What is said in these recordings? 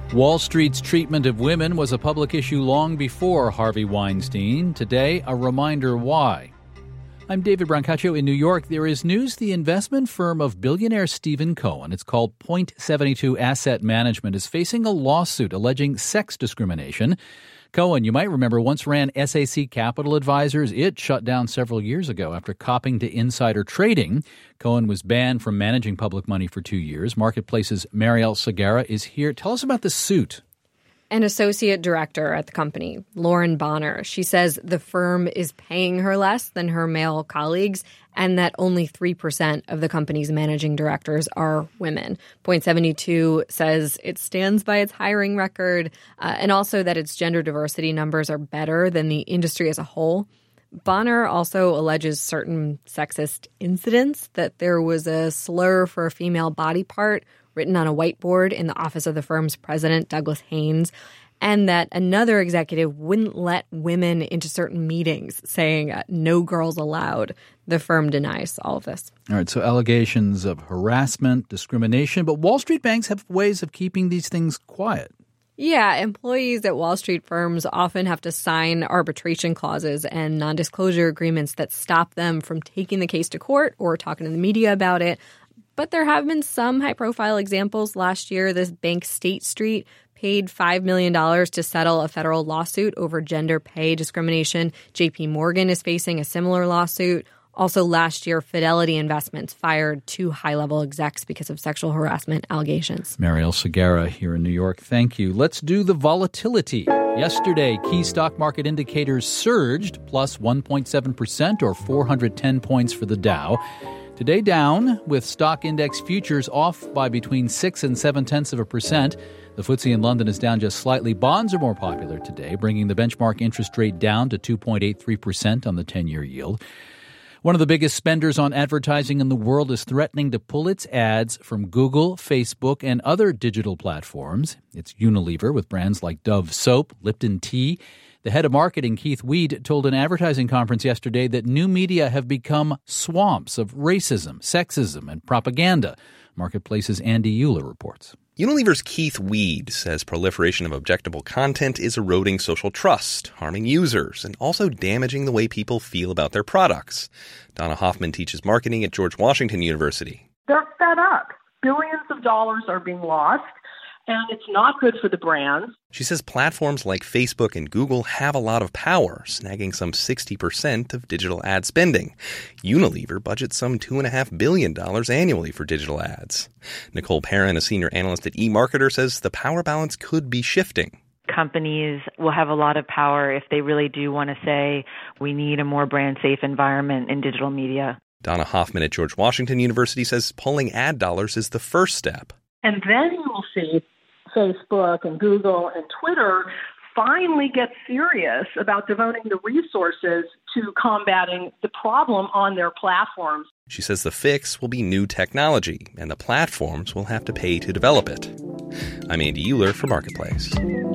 Wall Street's treatment of women was a public issue long before Harvey Weinstein. Today, a reminder why. I'm David Brancaccio in New York. There is news the investment firm of billionaire Stephen Cohen, it's called Point72 Asset Management, is facing a lawsuit alleging sex discrimination. Cohen, you might remember, once ran SAC Capital Advisors. It shut down several years ago after copying to insider trading. Cohen was banned from managing public money for 2 years. Marketplace's Marielle Segarra is here. Tell us about the suit. An associate director at the company, Lauren Bonner, she says the firm is paying her less than her male colleagues and that only 3% of the company's managing directors are women. Point72 says it stands by its hiring record and also that its gender diversity numbers are better than the industry as a whole. Bonner also alleges certain sexist incidents, that there was a slur for a female body part written on a whiteboard in the office of the firm's president, Douglas Haynes, and that another executive wouldn't let women into certain meetings, saying no girls allowed. The firm denies all of this. All right, so allegations of harassment, discrimination, but Wall Street banks have ways of keeping these things quiet. Yeah, employees at Wall Street firms often have to sign arbitration clauses and non-disclosure agreements that stop them from taking the case to court or talking to the media about it. But there have been some high-profile examples. Last year, this bank, State Street, paid $5 million to settle a federal lawsuit over gender pay discrimination. J.P. Morgan is facing a similar lawsuit. Also last year, Fidelity Investments fired 2 high-level execs because of sexual harassment allegations. Marielle Segarra here in New York. Thank you. Let's do the volatility. Yesterday, key stock market indicators surged, plus 1.7% or 410 points for the Dow. Today down, with stock index futures off by between 6 and 0.7%. The FTSE in London is down just slightly. Bonds are more popular today, bringing the benchmark interest rate down to 2.83% on the 10-year yield. One of the biggest spenders on advertising in the world is threatening to pull its ads from Google, Facebook, and other digital platforms. It's Unilever, with brands like Dove Soap, Lipton Tea. The head of marketing, Keith Weed, told an advertising conference yesterday that new media have become swamps of racism, sexism, and propaganda. Marketplace's Andy Euler reports. Unilever's Keith Weed says proliferation of objectionable content is eroding social trust, harming users, and also damaging the way people feel about their products. Donna Hoffman teaches marketing at George Washington University. They're fed up. Billions of dollars are being lost, and it's not good for the brands. She says platforms like Facebook and Google have a lot of power, snagging some 60% of digital ad spending. Unilever budgets some $2.5 billion annually for digital ads. Nicole Perrin, a senior analyst at eMarketer, says the power balance could be shifting. Companies will have a lot of power if they really do want to say we need a more brand-safe environment in digital media. Donna Hoffman at George Washington University says pulling ad dollars is the first step. And then you will see Facebook and Google and Twitter finally get serious about devoting the resources to combating the problem on their platforms. She says the fix will be new technology, and the platforms will have to pay to develop it. I'm Andy Euler for Marketplace.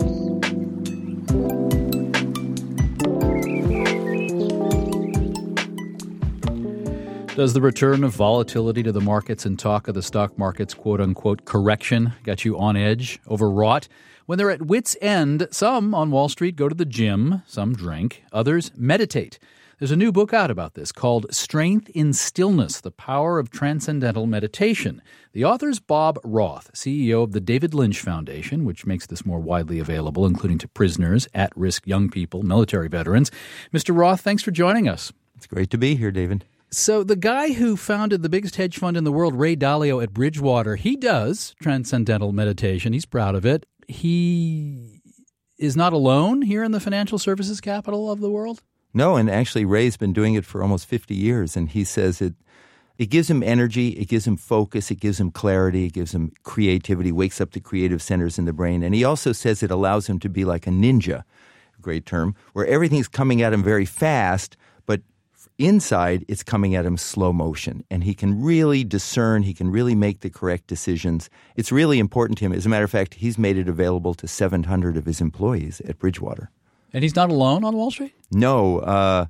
Does the return of volatility to the markets and talk of the stock market's quote-unquote correction got you on edge, overwrought? When they're at wit's end, some on Wall Street go to the gym, some drink, others meditate. There's a new book out about this called Strength in Stillness, The Power of Transcendental Meditation. The author's Bob Roth, CEO of the David Lynch Foundation, which makes this more widely available, including to prisoners, at-risk young people, military veterans. Mr. Roth, thanks for joining us. It's great to be here, David. So the guy who founded the biggest hedge fund in the world, Ray Dalio at Bridgewater, he does transcendental meditation. He's proud of it. He is not alone here in the financial services capital of the world? No, and actually Ray's been doing it for almost 50 years, and he says it gives him energy, it gives him focus, it gives him clarity, it gives him creativity, wakes up the creative centers in the brain. And he also says it allows him to be like a ninja, a great term, where everything's coming at him very fast, but inside, it's coming at him slow motion, and he can really discern, he can really make the correct decisions. It's really important to him. As a matter of fact, he's made it available to 700 of his employees at Bridgewater. And he's not alone on Wall Street? No.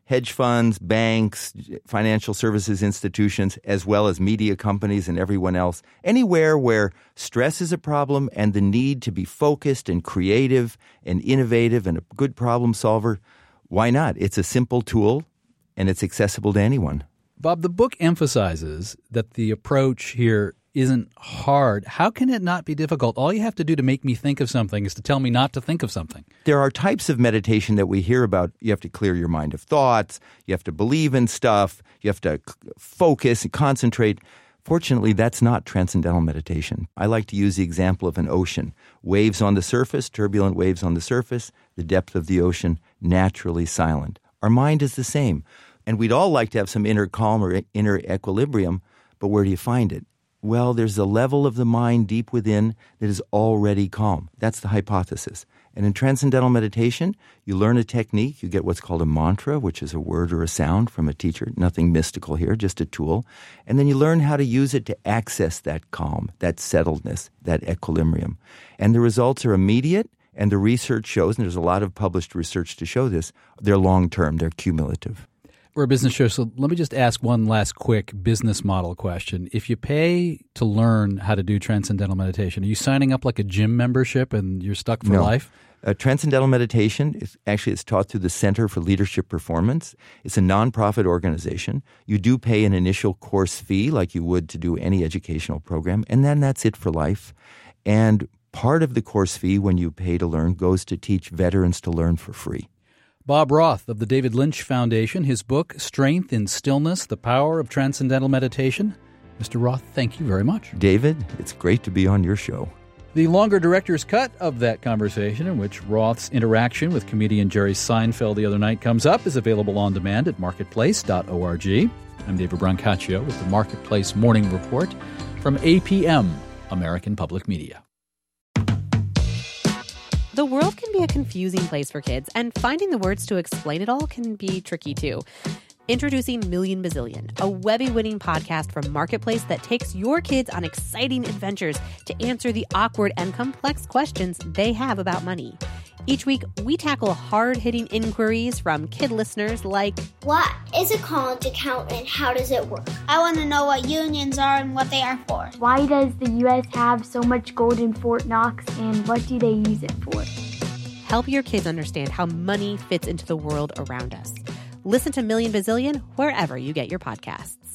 hedge funds, banks, financial services institutions, as well as media companies and everyone else. Anywhere where stress is a problem and the need to be focused and creative and innovative and a good problem solver, why not? It's a simple tool and it's accessible to anyone. Bob, the book emphasizes that the approach here isn't hard. How can it not be difficult? All you have to do to make me think of something is to tell me not to think of something. There are types of meditation that we hear about. You have to clear your mind of thoughts. You have to believe in stuff. You have to focus and concentrate. Fortunately, that's not transcendental meditation. I like to use the example of an ocean. Waves on the surface, turbulent waves on the surface, the depth of the ocean, naturally silent. Our mind is the same. And we'd all like to have some inner calm or inner equilibrium, but where do you find it? Well, there's a level of the mind deep within that is already calm. That's the hypothesis. And in transcendental meditation, you learn a technique. You get what's called a mantra, which is a word or a sound from a teacher. Nothing mystical here, just a tool. And then you learn how to use it to access that calm, that settledness, that equilibrium. And the results are immediate, and the research shows, and there's a lot of published research to show this, they're long-term, they're cumulative. We're a business show, so let me just ask one last quick business model question. If you pay to learn how to do transcendental meditation, are you signing up like a gym membership and you're stuck for life? Transcendental meditation, it's taught through the Center for Leadership Performance. It's a nonprofit organization. You do pay an initial course fee like you would to do any educational program, and then that's it for life. And part of the course fee when you pay to learn goes to teach veterans to learn for free. Bob Roth of the David Lynch Foundation, his book, Strength in Stillness, The Power of Transcendental Meditation. Mr. Roth, thank you very much. David, it's great to be on your show. The longer director's cut of that conversation, in which Roth's interaction with comedian Jerry Seinfeld the other night comes up, is available on demand at marketplace.org. I'm David Brancaccio with the Marketplace Morning Report from APM, American Public Media. The world can be a confusing place for kids, and finding the words to explain it all can be tricky too. Introducing Million Bazillion, a Webby-winning podcast from Marketplace that takes your kids on exciting adventures to answer the awkward and complex questions they have about money. Each week, we tackle hard-hitting inquiries from kid listeners like, what is a college account and how does it work? I want to know what unions are and what they are for. Why does the U.S. have so much gold in Fort Knox and what do they use it for? Help your kids understand how money fits into the world around us. Listen to Million Bazillion wherever you get your podcasts.